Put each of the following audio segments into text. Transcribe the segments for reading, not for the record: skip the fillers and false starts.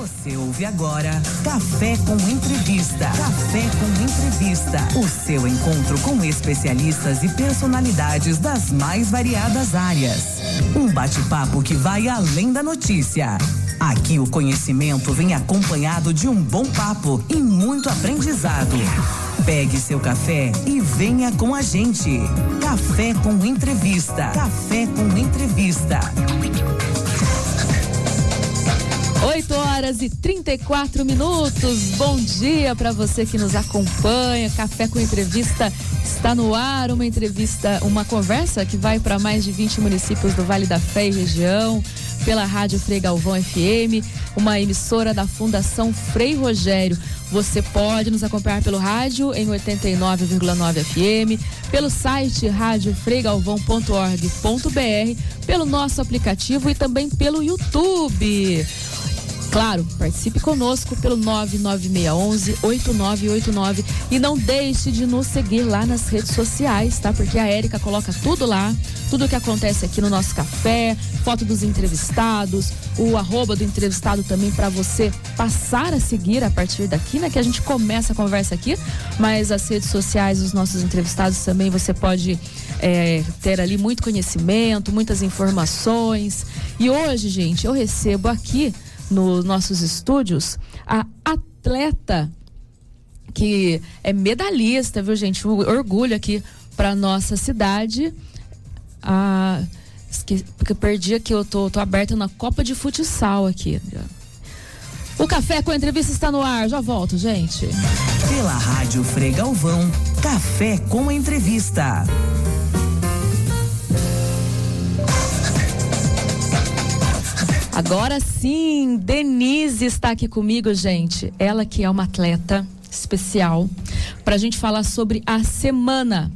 Você ouve agora Café com Entrevista. Café com Entrevista. O seu encontro com especialistas e personalidades das mais variadas áreas. Um bate-papo que vai além da notícia. Aqui o conhecimento vem acompanhado de um bom papo e muito aprendizado. Pegue seu café e venha com a gente. Café com Entrevista. Café com Entrevista. 8h34. Bom dia para você que nos acompanha. Café com Entrevista está no ar. Uma entrevista, uma conversa que vai para mais de 20 municípios do Vale da Fé e região, pela Rádio Frei Galvão FM, uma emissora da Fundação Frei Rogério. Você pode nos acompanhar pelo rádio em 89,9 FM, pelo site radiofreigalvão.org.br, pelo nosso aplicativo e também pelo YouTube. Claro, participe conosco pelo 99611-8989 e não deixe de nos seguir lá nas redes sociais, tá? Porque a Érica coloca tudo lá, tudo o que acontece aqui no nosso café, foto dos entrevistados, o @do entrevistado também para você passar a seguir a partir daqui, né? Que a gente começa a conversa aqui, mas as redes sociais dos nossos entrevistados também você pode ter ali muito conhecimento, muitas informações. E hoje, gente, eu recebo aqui nos nossos estúdios a atleta que é medalhista, viu, gente? Um orgulho aqui para nossa cidade. Porque eu perdi aqui, eu tô aberta na Copa de Futsal aqui. O Café com Entrevista está no ar, já volto, gente. Pela Rádio Frei Galvão, Café com Entrevista. Agora sim, Denise está aqui comigo, gente. Ela que é uma atleta especial, para a gente falar sobre a semana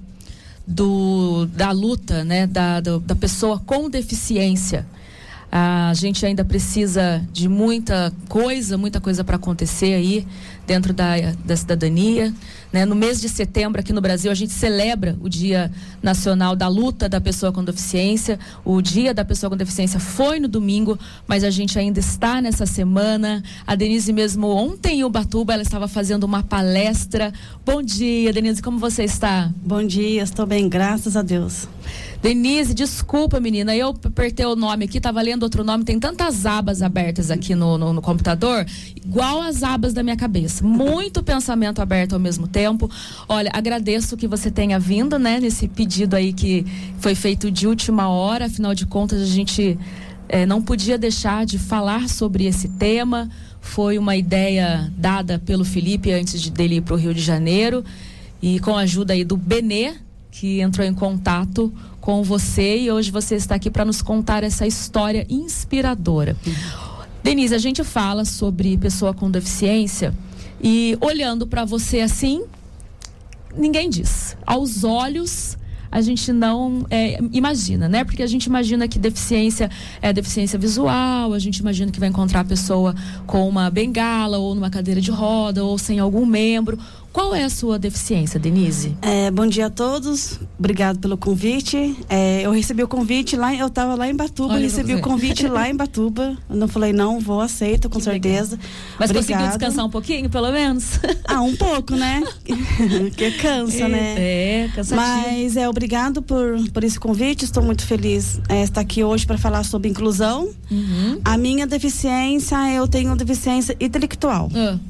da luta, né, da pessoa com deficiência. A gente ainda precisa de muita coisa para acontecer aí dentro da cidadania, né? No mês de setembro aqui no Brasil a gente celebra o Dia Nacional da Luta da Pessoa com Deficiência. O Dia da Pessoa com Deficiência foi no domingo, mas a gente ainda está nessa semana. A Denise mesmo ontem em Ubatuba ela estava fazendo uma palestra. Bom dia, Denise, como você está? Bom dia, estou bem, graças a Deus. Denise, desculpa, menina, eu apertei o nome aqui, tava lendo outro nome, tem tantas abas abertas aqui no computador, igual as abas da minha cabeça, muito pensamento aberto ao mesmo tempo. Olha, agradeço que você tenha vindo, né, nesse pedido aí que foi feito de última hora, afinal de contas a gente não podia deixar de falar sobre esse tema. Foi uma ideia dada pelo Felipe antes dele ir para o Rio de Janeiro e com a ajuda aí do Benê, que entrou em contato com você, e hoje você está aqui para nos contar essa história inspiradora. Denise, a gente fala sobre pessoa com deficiência e olhando para você assim, ninguém diz. Aos olhos a gente não imagina, né? Porque a gente imagina que deficiência é deficiência visual, a gente imagina que vai encontrar a pessoa com uma bengala ou numa cadeira de roda ou sem algum membro. Qual é a sua deficiência, Denise? Bom dia a todos, obrigado pelo convite. Eu recebi o convite lá, eu estava lá em Batuba, recebi o convite lá em Batuba. Eu não falei, não, vou, aceito, com certeza. Mas conseguiu descansar um pouquinho, pelo menos? Um pouco, né? Porque cansa, né? Cansativo. Mas obrigado por esse convite, estou muito feliz estar aqui hoje para falar sobre inclusão. A minha deficiência, eu tenho deficiência intelectual.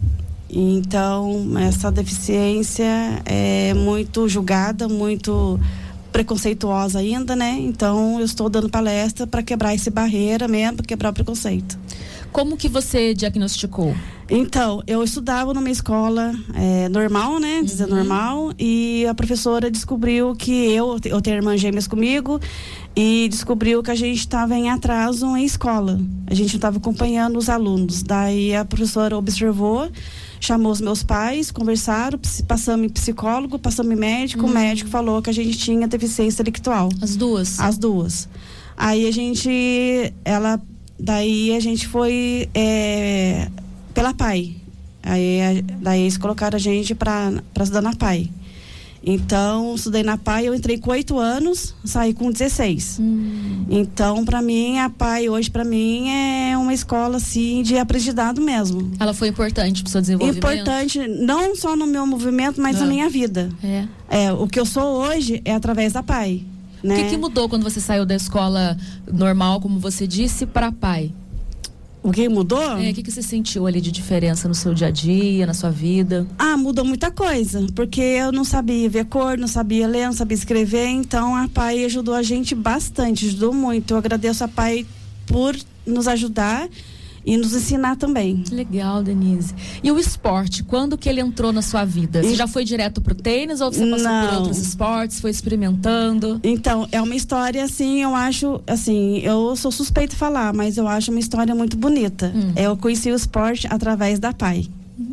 Então, essa deficiência é muito julgada, muito preconceituosa ainda, né? Então, eu estou dando palestra para quebrar essa barreira mesmo, para quebrar o preconceito. Como que você diagnosticou? Então, eu estudava numa escola normal, né? Dizer normal, e a professora descobriu que eu tenho irmãs gêmeas comigo, e descobriu que a gente estava em atraso em escola. A gente não estava acompanhando os alunos. Daí a professora observou, chamou os meus pais, conversaram, passamos em psicólogo, passamos em médico, o médico falou que a gente tinha deficiência intelectual. As duas? As duas. Aí a gente foi pela PAI. Daí eles colocaram a gente para estudar na PAI. Então, estudei na PAI, eu entrei com 8 anos, saí com 16. Então, para mim, a PAI hoje, para mim, é uma escola, assim, de aprendizado mesmo. Ela foi importante pro seu desenvolvimento? Importante, não só no meu movimento, mas na minha vida. O que eu sou hoje é através da PAI. Né? O que mudou quando você saiu da escola normal, como você disse, para a PAI? O que mudou? O que você sentiu ali de diferença no seu dia a dia, na sua vida? Mudou muita coisa, porque eu não sabia ver cor, não sabia ler, não sabia escrever, então a PAI ajudou a gente bastante, ajudou muito. Eu agradeço a PAI por nos ajudar e nos ensinar também. Legal, Denise. E o esporte, quando que ele entrou na sua vida? Você já foi direto pro tênis ou você passou por outros esportes, foi experimentando? Então, é uma história assim, eu acho, assim, eu sou suspeita de falar, mas eu acho uma história muito bonita. Eu conheci o esporte através da PAI.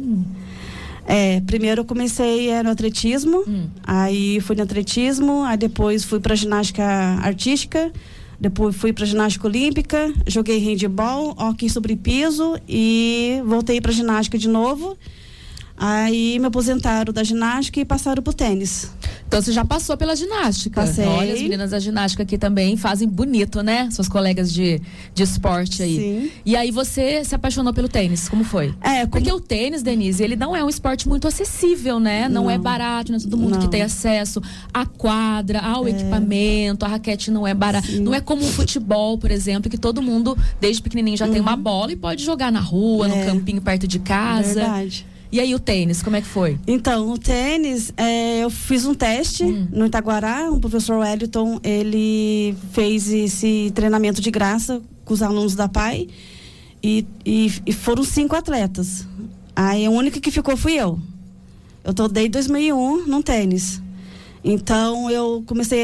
Primeiro eu comecei no atletismo, aí fui no atletismo, aí depois fui pra ginástica artística, depois fui para ginástica olímpica, joguei handebol, hóquei sobre piso e voltei para ginástica de novo. Aí me aposentaram da ginástica e passaram pro tênis. Então você já passou pela ginástica? Passei. Olha, as meninas da ginástica aqui também fazem bonito, né? Suas colegas de esporte aí. Sim. E aí você se apaixonou pelo tênis, como foi? Porque o tênis, Denise, ele não é um esporte muito acessível, né? Não é barato, não é todo mundo que tem acesso à quadra, ao equipamento, a raquete não é barata. Não é como o futebol, por exemplo, que todo mundo, desde pequenininho, já tem uma bola e pode jogar na rua, no campinho perto de casa. Verdade. E aí o tênis, como é que foi? Então, o tênis, eu fiz um teste no Itaguará, o professor Wellington, ele fez esse treinamento de graça com os alunos da PAI e foram 5 atletas. Aí a única que ficou fui eu. Eu tô desde 2001 no tênis. Então, eu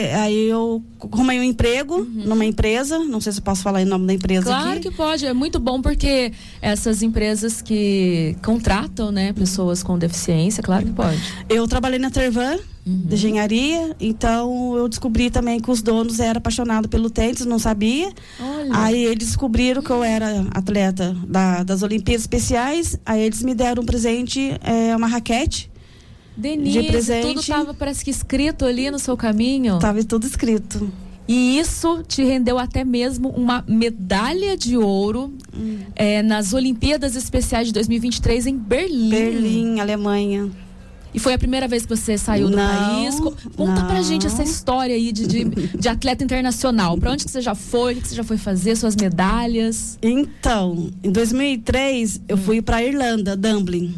arrumei um emprego numa empresa, não sei se eu posso falar em nome da empresa aqui. Claro que pode, é muito bom porque essas empresas que contratam, né, pessoas com deficiência, claro que pode. Eu trabalhei na Tervan, de engenharia, então eu descobri também que os donos eram apaixonados pelo tênis, não sabia. Olha. Aí eles descobriram que eu era atleta das Olimpíadas Especiais, aí eles me deram um presente, uma raquete. Denise, de presente. Tudo estava, parece que escrito ali no seu caminho. Tava tudo escrito. E isso te rendeu até mesmo uma medalha de ouro nas Olimpíadas Especiais de 2023 em Berlim. Berlim, Alemanha. E foi a primeira vez que você saiu do país? Conta pra gente essa história aí de atleta internacional. Pra onde que você já foi? O que você já foi fazer? Suas medalhas? Então, em 2003, eu fui pra Irlanda, Dublin.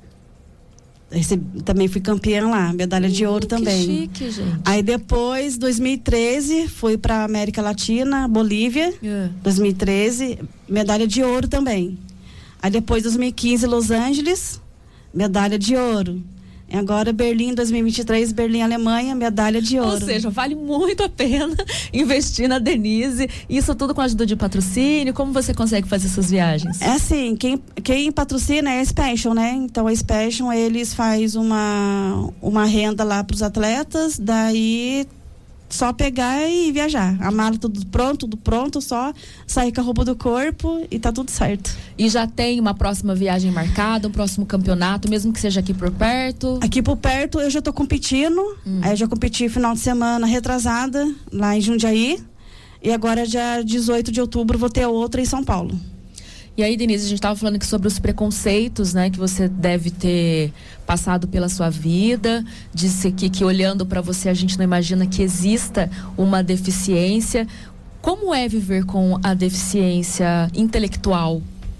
Também fui campeã lá, medalha de ouro também. Que chique, gente. Aí depois, 2013, fui pra América Latina, Bolívia. 2013, medalha de ouro também. Aí depois, 2015, Los Angeles, medalha de ouro. E agora Berlim 2023, Berlim, Alemanha, medalha de ouro. Ou seja, vale muito a pena investir na Denise. Isso tudo com a ajuda de patrocínio. Como você consegue fazer essas viagens? É assim, quem patrocina é a Special, né? Então a Special, eles faz uma renda lá para os atletas, daí só pegar e viajar. A mala tudo pronto, só sair com a roupa do corpo e tá tudo certo. E já tem uma próxima viagem marcada, um próximo campeonato, mesmo que seja aqui por perto? Aqui por perto eu já tô competindo. Aí eu já competi final de semana retrasada, lá em Jundiaí. E agora, dia 18 de outubro, vou ter outra em São Paulo. E aí, Denise, a gente estava falando aqui sobre os preconceitos, né, que você deve ter passado pela sua vida, disse que olhando para você a gente não imagina que exista uma deficiência. Como é viver com a deficiência intelectual?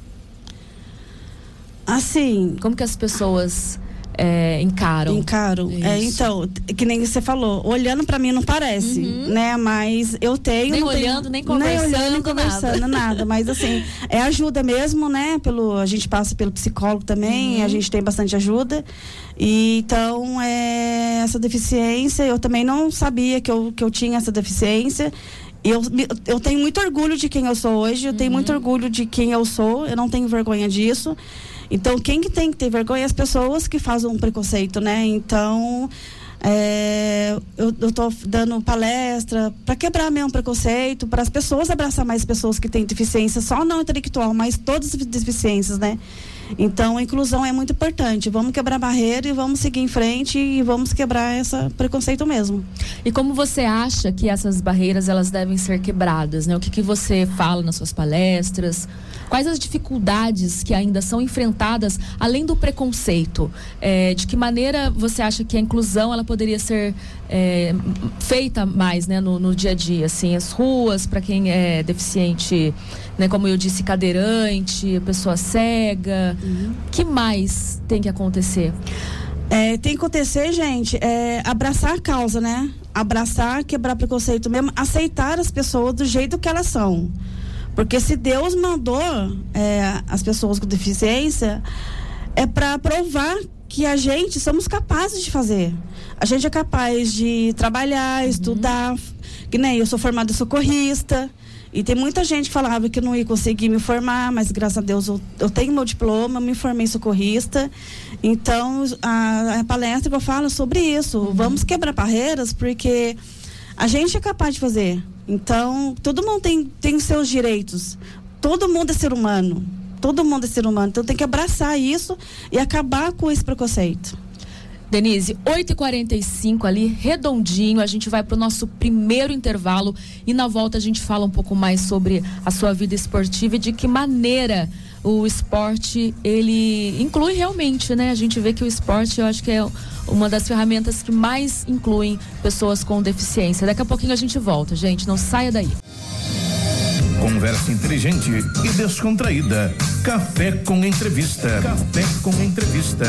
Assim, como que as pessoas encaram? Então, que nem você falou, olhando pra mim não parece, né? Mas eu tenho... Nem olhando, nem conversando, nada. Mas assim, é ajuda mesmo, né? A gente passa pelo psicólogo também, a gente tem bastante ajuda. E, então, essa deficiência, eu também não sabia que eu tinha essa deficiência. Eu tenho muito orgulho de quem eu sou hoje, eu tenho muito orgulho de quem eu sou, eu não tenho vergonha disso. Então, quem que tem que ter vergonha é as pessoas que fazem um preconceito, né? Então, eu tô dando palestra para quebrar mesmo preconceito, para as pessoas abraçar mais pessoas que têm deficiência, só não intelectual, mas todas as deficiências, né? Então, a inclusão é muito importante. Vamos quebrar barreira e vamos seguir em frente e vamos quebrar esse preconceito mesmo. E como você acha que essas barreiras elas devem ser quebradas, né? O que você fala nas suas palestras? Quais as dificuldades que ainda são enfrentadas além do preconceito? De que maneira você acha que a inclusão ela poderia ser feita mais, né, no dia a dia? Assim, as ruas para quem é deficiente, né, como eu disse, cadeirante, pessoa cega. O que mais tem que acontecer? Tem que acontecer, gente, abraçar a causa, né? Abraçar, quebrar preconceito mesmo, aceitar as pessoas do jeito que elas são. Porque se Deus mandou as pessoas com deficiência, é para provar que a gente somos capazes de fazer. A gente é capaz de trabalhar, estudar. Que nem eu sou formada socorrista. E tem muita gente que falava que não ia conseguir me formar, mas graças a Deus eu tenho meu diploma, me formei socorrista. Então, a palestra que eu falo é sobre isso. Vamos quebrar barreiras, porque a gente é capaz de fazer. Então, todo mundo tem seus direitos. Todo mundo é ser humano. Todo mundo é ser humano. Então, tem que abraçar isso e acabar com esse preconceito. Denise, 8h45 ali, redondinho, a gente vai para o nosso primeiro intervalo e na volta a gente fala um pouco mais sobre a sua vida esportiva e de que maneira o esporte, ele inclui realmente, né? A gente vê que o esporte, eu acho que é uma das ferramentas que mais incluem pessoas com deficiência. Daqui a pouquinho a gente volta, gente, não saia daí. Conversa inteligente e descontraída. Café com entrevista. Café com entrevista.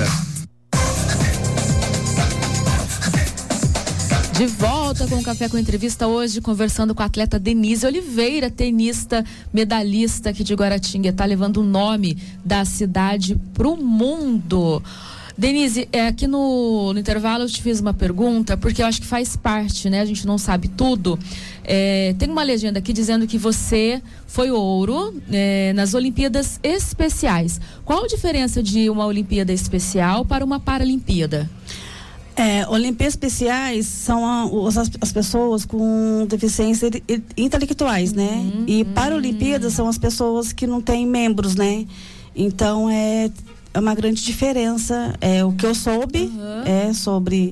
De volta com o Café com Entrevista hoje, conversando com a atleta Denise Oliveira, tenista, medalhista aqui de Guaratinga, levando o nome da cidade pro mundo. Denise, aqui no intervalo eu te fiz uma pergunta, porque eu acho que faz parte, né? A gente não sabe tudo. Tem uma legenda aqui dizendo que você foi ouro nas Olimpíadas Especiais. Qual a diferença de uma Olimpíada Especial para uma Paralimpíada? Olimpíadas Especiais são as pessoas com deficiências intelectuais, né? E Paralimpíadas são as pessoas que não têm membros, né? Então, é uma grande diferença. O que eu soube sobre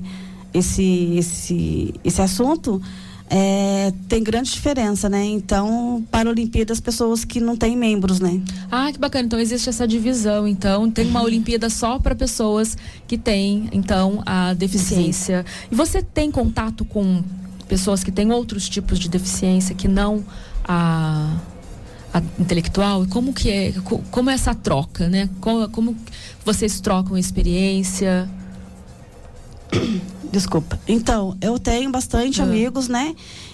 esse assunto, tem grande diferença, né? Então, Paralimpíada as pessoas que não têm membros, né? Ah, que bacana. Então, existe essa divisão. Então, tem uma Olimpíada só para pessoas que têm, então, a deficiência. Sim. E você tem contato com pessoas que têm outros tipos de deficiência que não a intelectual? E como que é? Como é essa troca, né? Como vocês trocam experiência? Desculpa. Então, eu tenho bastante amigos, né?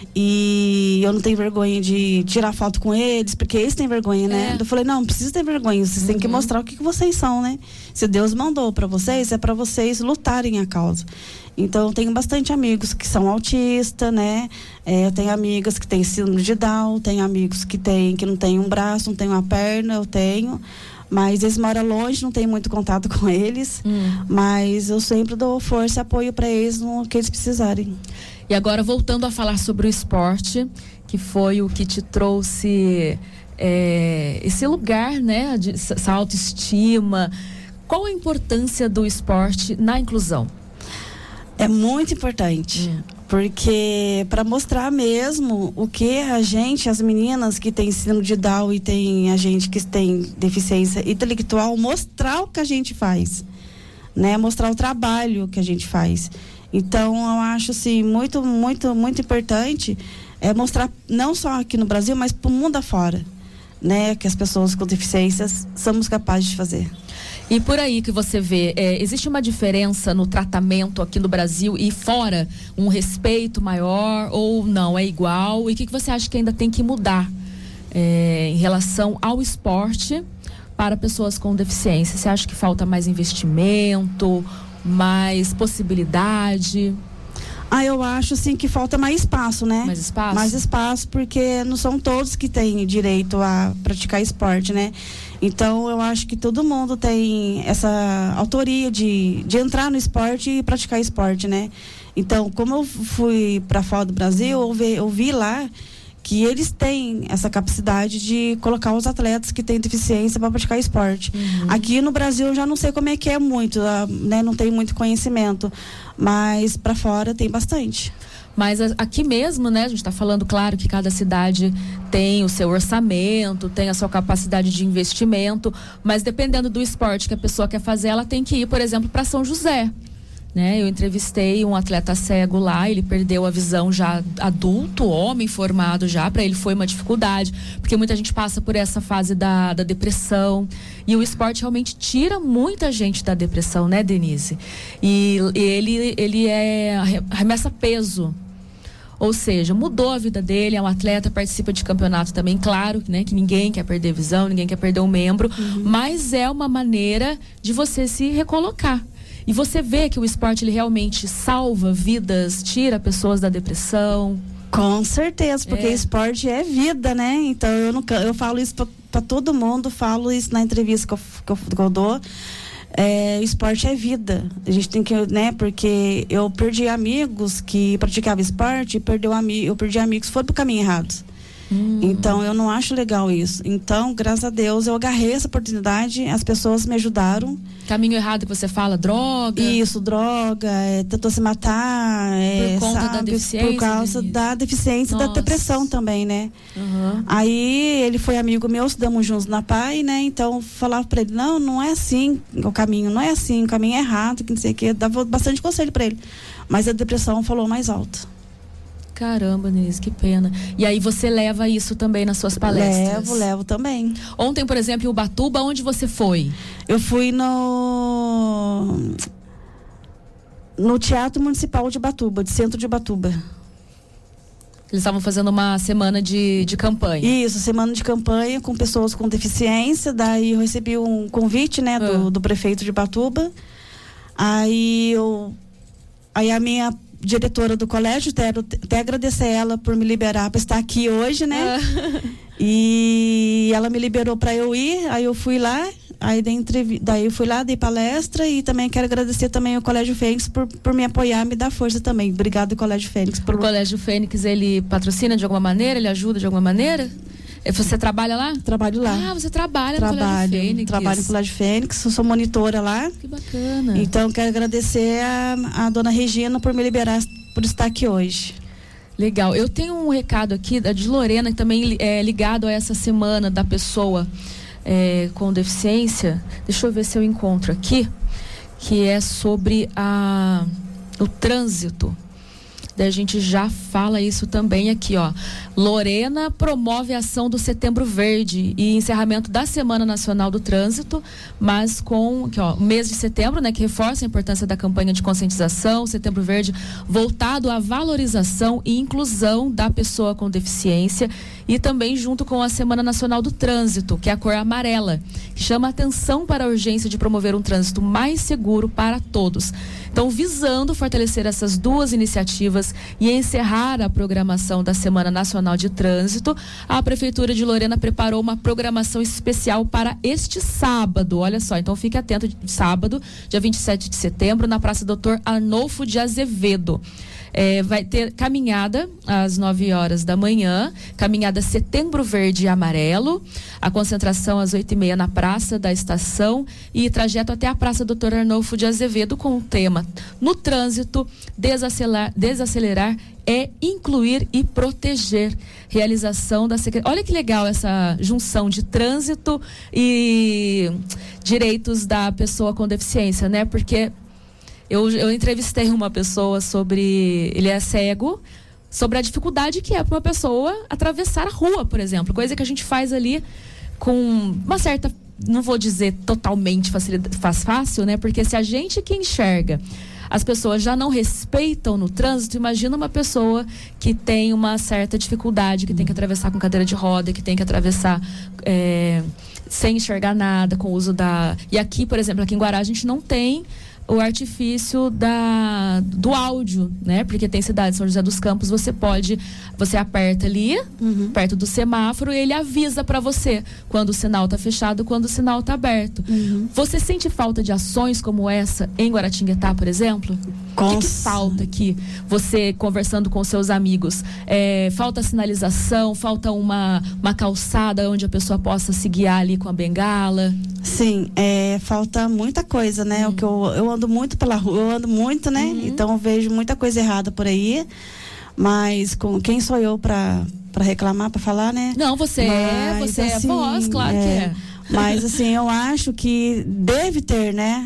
E eu não tenho vergonha de tirar foto com eles, porque eles têm vergonha, né? Eu falei, não precisa ter vergonha, vocês têm que mostrar o que vocês são, né? Se Deus mandou pra vocês, é pra vocês lutarem a causa. Então, eu tenho bastante amigos que são autistas, né? Eu tenho amigas que têm síndrome de Down, tenho amigos que não têm um braço, não têm uma perna, eu tenho. Mas eles moram longe, não tenho muito contato com eles. Mas eu sempre dou força e apoio para eles no que eles precisarem. E agora, voltando a falar sobre o esporte, que foi o que te trouxe esse lugar, né? Essa autoestima. Qual a importância do esporte na inclusão? É muito importante. Porque para mostrar mesmo o que as meninas que têm síndrome de Down e tem a gente que tem deficiência intelectual, mostrar o que a gente faz, né? Mostrar o trabalho que a gente faz. Então, eu acho assim, muito, muito, muito importante mostrar não só aqui no Brasil, mas para o mundo afora, né? Que as pessoas com deficiências somos capazes de fazer. E por aí que você vê, existe uma diferença no tratamento aqui no Brasil e fora, um respeito maior ou não, é igual? E o que você acha que ainda tem que mudar em relação ao esporte para pessoas com deficiência? Você acha que falta mais investimento, mais possibilidade? Eu acho assim que falta mais espaço, né? Mais espaço? Mais espaço, porque não são todos que têm direito a praticar esporte, né? Então, eu acho que todo mundo tem essa autoria de entrar no esporte e praticar esporte, né? Então, como eu fui para fora do Brasil, eu vi lá que eles têm essa capacidade de colocar os atletas que têm deficiência para praticar esporte. Aqui no Brasil eu já não sei como é que é muito, né? Não tenho muito conhecimento, mas para fora tem bastante. Mas aqui mesmo, né, a gente está falando, claro, que cada cidade tem o seu orçamento, tem a sua capacidade de investimento, mas dependendo do esporte que a pessoa quer fazer, ela tem que ir, por exemplo, para São José. Né? Eu entrevistei um atleta cego lá, ele perdeu a visão já adulto, homem formado já, para ele foi uma dificuldade, porque muita gente passa por essa fase da depressão, e o esporte realmente tira muita gente da depressão, né, Denise? E ele arremessa peso, ou seja, mudou a vida dele, é um atleta, participa de campeonato também, claro, né, que ninguém quer perder visão, ninguém quer perder um membro, mas é uma maneira de você se recolocar. E você vê que o esporte ele realmente salva vidas, tira pessoas da depressão. Com certeza, porque esporte é vida, né? Então eu falo isso para todo mundo, falo isso na entrevista que eu dou. Esporte é vida. A gente tem que, né? Porque eu perdi amigos que praticavam esporte, eu perdi amigos que foram pro caminho errado. Então eu não acho legal isso. Então, graças a Deus, eu agarrei essa oportunidade, as pessoas me ajudaram. Caminho errado que você fala, droga? Isso, droga, tentou se matar. Por conta da deficiência? Por causa da deficiência e da depressão também, né? Aí ele foi amigo meu, estudamos juntos na PAI, né? Então falava pra ele, não é assim o caminho, não é assim, o caminho é errado, que não sei o que, dava bastante conselho pra ele. Mas a depressão falou mais alto. Caramba, Denise, que pena. E aí você leva isso também nas suas palestras? Levo também. Ontem, por exemplo, em Ubatuba, onde você foi? Eu fui no Teatro Municipal de Ubatuba, de Centro de Ubatuba. Eles estavam fazendo uma semana de campanha. Isso, semana de campanha com pessoas com deficiência. Daí eu recebi um convite, né, do prefeito de Ubatuba. Aí a minha diretora do colégio, até agradecer ela por me liberar para estar aqui hoje, né? E ela me liberou para eu ir, aí eu fui lá, daí eu fui lá, dei palestra, e também quero agradecer também ao Colégio Fênix por me apoiar, me dar força também. Obrigado, Colégio Fênix. O Colégio Fênix, ele patrocina de alguma maneira? Ele ajuda de alguma maneira? Você trabalha lá? Trabalho lá. Ah, você trabalha no Colégio Fênix. Trabalho no Colégio Fênix, sou monitora lá. Que bacana. Então, quero agradecer a dona Regina por me liberar, por estar aqui hoje. Legal. Eu tenho um recado aqui de Lorena, que também é ligado a essa semana da pessoa com deficiência. Deixa eu ver se eu encontro aqui, que é sobre o trânsito. Daí a gente já fala isso também aqui, ó. Lorena promove a ação do Setembro Verde e encerramento da Semana Nacional do Trânsito, mas com aqui, ó, mês de setembro, né, que reforça a importância da campanha de conscientização, Setembro Verde voltado à valorização e inclusão da pessoa com deficiência, e também junto com a Semana Nacional do Trânsito, que é a cor amarela, que chama atenção para a urgência de promover um trânsito mais seguro para todos. Então, visando fortalecer essas duas iniciativas e encerrar a programação da Semana Nacional de Trânsito, a Prefeitura de Lorena preparou uma programação especial para este sábado. Olha só, então fique atento, sábado, dia 27 de setembro, na Praça Dr. Arnolfo de Azevedo. Vai ter caminhada às 9 horas da manhã, caminhada Setembro Verde e Amarelo, a concentração às 8h30 na Praça da Estação e trajeto até a Praça Dr. Arnolfo de Azevedo com o tema: no trânsito, desacelerar é incluir e proteger. Realização da Secretaria. Olha que legal essa junção de trânsito e direitos da pessoa com deficiência, né? Porque eu entrevistei uma pessoa ele é cego, sobre a dificuldade que é para uma pessoa atravessar a rua, por exemplo. Coisa que a gente faz ali com uma certa, não vou dizer totalmente fácil, né? Porque se a gente que enxerga, as pessoas já não respeitam no trânsito, imagina uma pessoa que tem uma certa dificuldade, que tem que atravessar com cadeira de roda, que tem que atravessar sem enxergar nada, com o uso da... E aqui, por exemplo, aqui em Guará, a gente não tem o artifício do áudio, né? Porque tem cidade de São José dos Campos, você aperta ali, perto do semáforo, e ele avisa para você quando o sinal tá fechado, quando o sinal tá aberto. Você sente falta de ações como essa em Guaratinguetá, por exemplo? O que falta aqui? Você conversando com seus amigos, falta sinalização, falta uma calçada onde a pessoa possa se guiar ali com a bengala? Sim, falta muita coisa, né? O que eu ando muito pela rua, eu ando muito, né? Então eu vejo muita coisa errada por aí, mas quem sou eu para reclamar, para falar, né? Não, você assim, é a voz, claro que é. Mas assim, eu acho que deve ter, né?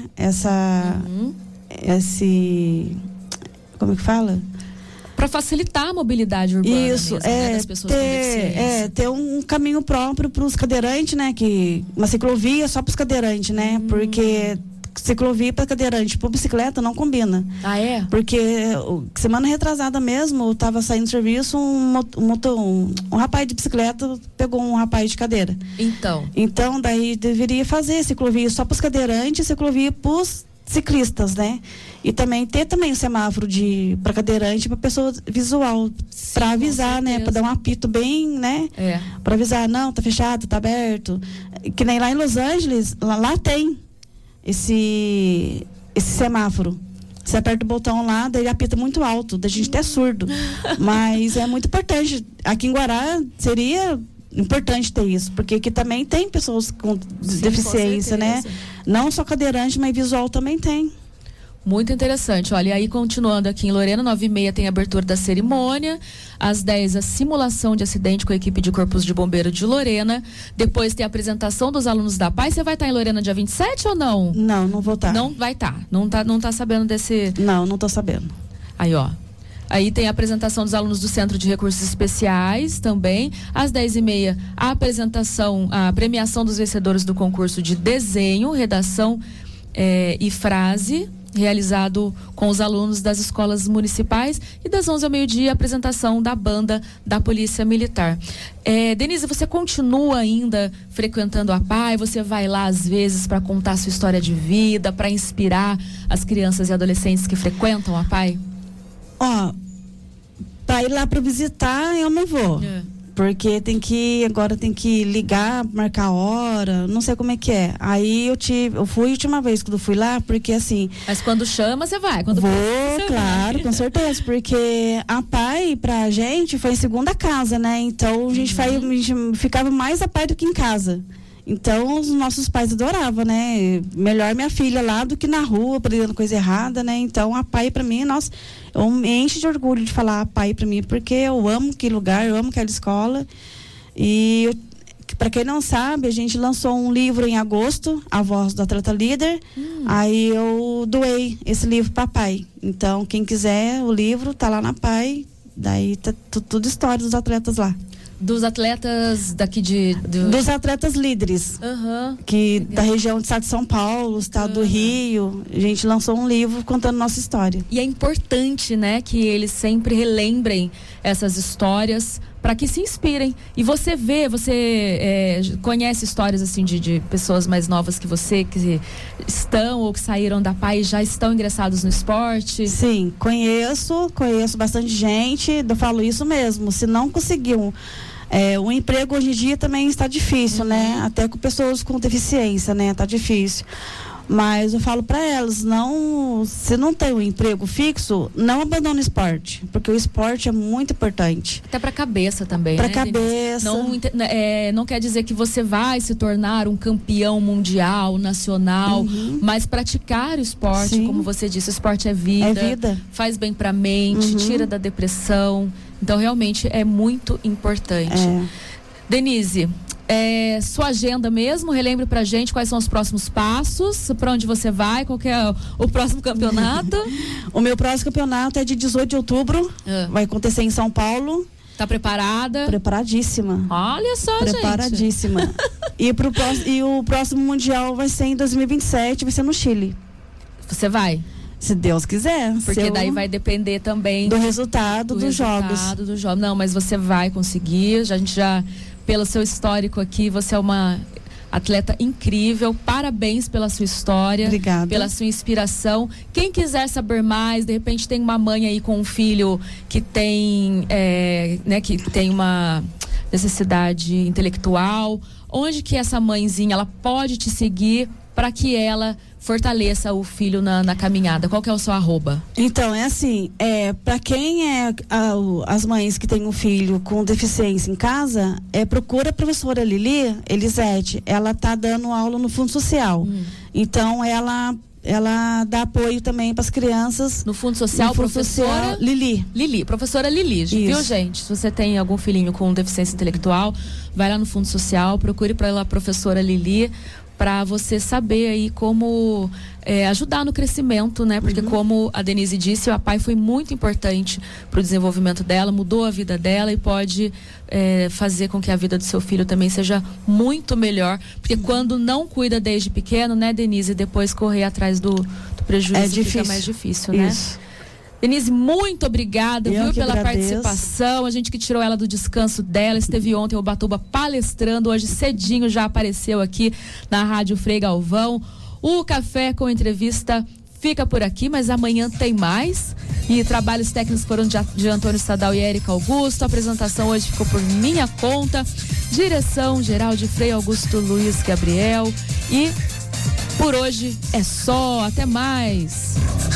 Como é que fala? Para facilitar a mobilidade urbana. Isso, mesmo, né, das pessoas com deficiência. Ter um caminho próprio para os cadeirantes, né? Uma ciclovia só para os cadeirantes, né? Porque ciclovia para cadeirante, para bicicleta não combina. Ah, é? Porque semana retrasada mesmo, eu tava saindo do serviço, um rapaz de bicicleta pegou um rapaz de cadeira. Então daí deveria fazer ciclovia só para os cadeirantes e ciclovia para os ciclistas, né? E também ter também o semáforo para cadeirante, para pessoa visual, para avisar, né? Para dar um apito bem, né? Para avisar, não, tá fechado, tá aberto. Que nem lá em Los Angeles, lá tem esse semáforo. Você aperta o botão lá, daí ele apita muito alto, da gente até surdo. Mas é muito importante. Aqui em Guará seria importante ter isso, porque aqui também tem pessoas com deficiência, né? Não só cadeirante, mas visual também tem. Muito interessante. Olha, e aí continuando aqui em Lorena, 9h30 tem a abertura da cerimônia, às 10 a simulação de acidente com a equipe de Corpos de Bombeiro de Lorena, depois tem a apresentação dos alunos da PAI. Você vai estar em Lorena dia 27 ou não? Não vou estar. Não vai estar. Não tá sabendo desse... Não tô sabendo. Aí, ó. Aí tem a apresentação dos alunos do Centro de Recursos Especiais também. Às 10h30, a premiação dos vencedores do concurso de desenho, redação e frase, realizado com os alunos das escolas municipais, e das 11 ao meio-dia a apresentação da banda da Polícia Militar. Denise, você continua ainda frequentando a PAI? Você vai lá às vezes para contar a sua história de vida, para inspirar as crianças e adolescentes que frequentam a PAI? Para ir lá para visitar eu não vou. Porque agora tem que ligar, marcar a hora, não sei como é que é. Aí eu fui a última vez quando fui lá, porque assim... Mas quando chama, você vai? Claro, com certeza, porque a PAI pra gente foi segunda casa, né? Então a gente ficava mais a PAI do que em casa. Então os nossos pais adoravam, né? Melhor minha filha lá do que na rua, aprendendo coisa errada, né? Então a PAI pra mim, nossa, eu me encho de orgulho de falar a PAI pra mim, porque eu amo aquele lugar, eu amo aquela escola. E para quem não sabe, a gente lançou um livro em agosto, A Voz do Atleta Líder. Aí eu doei esse livro pra PAI. Então quem quiser o livro tá lá na PAI, daí tá tudo história dos atletas lá. Dos atletas daqui dos atletas líderes, da região do estado de São Paulo, estado do Rio. A gente lançou um livro contando nossa história. E é importante, né, que eles sempre relembrem essas histórias para que se inspirem. E você conhece histórias assim de pessoas mais novas que você, que estão ou que saíram da PAI e já estão ingressados no esporte? Sim, conheço bastante gente. Eu falo isso mesmo, se não conseguiu o emprego hoje em dia também está difícil, né? Até com pessoas com deficiência, né? Tá difícil. Mas eu falo para elas, se não tem um emprego fixo, não abandone o esporte, porque o esporte é muito importante. Até para a cabeça também, pra né? Cabeça. Não quer dizer que você vai se tornar um campeão mundial, nacional, mas praticar o esporte, como você disse, o esporte é vida. É vida. Faz bem para a mente, tira da depressão. Então, realmente, é muito importante. Denise, sua agenda mesmo, relembre pra gente quais são os próximos passos, pra onde você vai, qual que é o próximo campeonato. O meu próximo campeonato é de 18 de outubro, vai acontecer em São Paulo. Tá preparada? Preparadíssima. Olha só, Preparadíssima. Gente. E o próximo mundial vai ser em 2027, vai ser no Chile. Você vai? Se Deus quiser. Porque daí vai depender também do resultado dos jogos. Não, mas você vai conseguir. A gente já, pelo seu histórico aqui, você é uma Atleta incrível, parabéns pela sua história. Obrigada. Pela sua inspiração. Quem quiser saber mais, de repente tem uma mãe aí com um filho que tem, que tem uma necessidade intelectual, onde que essa mãezinha ela pode te seguir para que ela fortaleça o filho na caminhada? Qual que é o seu @? Então, é assim, para quem as mães que têm um filho com deficiência em casa, procura a professora Elisete, ela tá dando aula no Fundo Social. Então, ela dá apoio também para as crianças. No Fundo Social, professora Lili. Professora Lili, viu, gente? Se você tem algum filhinho com deficiência intelectual, vai lá no Fundo Social, procure pela professora Lili, para você saber aí como ajudar no crescimento, né? Porque como a Denise disse, o pai foi muito importante para o desenvolvimento dela, mudou a vida dela e pode fazer com que a vida do seu filho também seja muito melhor. Porque quando não cuida desde pequeno, né, Denise, depois correr atrás do prejuízo fica mais difícil, né? Isso. Denise, muito obrigada, viu, pela agradeço. Participação. A gente que tirou ela do descanso dela, esteve ontem em Ubatuba palestrando, hoje cedinho já apareceu aqui na Rádio Frei Galvão. O Café com Entrevista fica por aqui, mas amanhã tem mais. E trabalhos técnicos foram de Antônio Sadal e Érica Augusto. A apresentação hoje ficou por minha conta. Direção geral de Frei Augusto Luiz Gabriel. E por hoje é só. Até mais.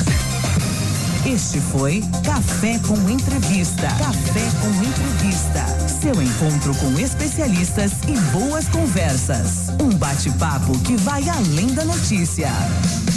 Este foi Café com Entrevista. Café com Entrevista. Seu encontro com especialistas e boas conversas. Um bate-papo que vai além da notícia.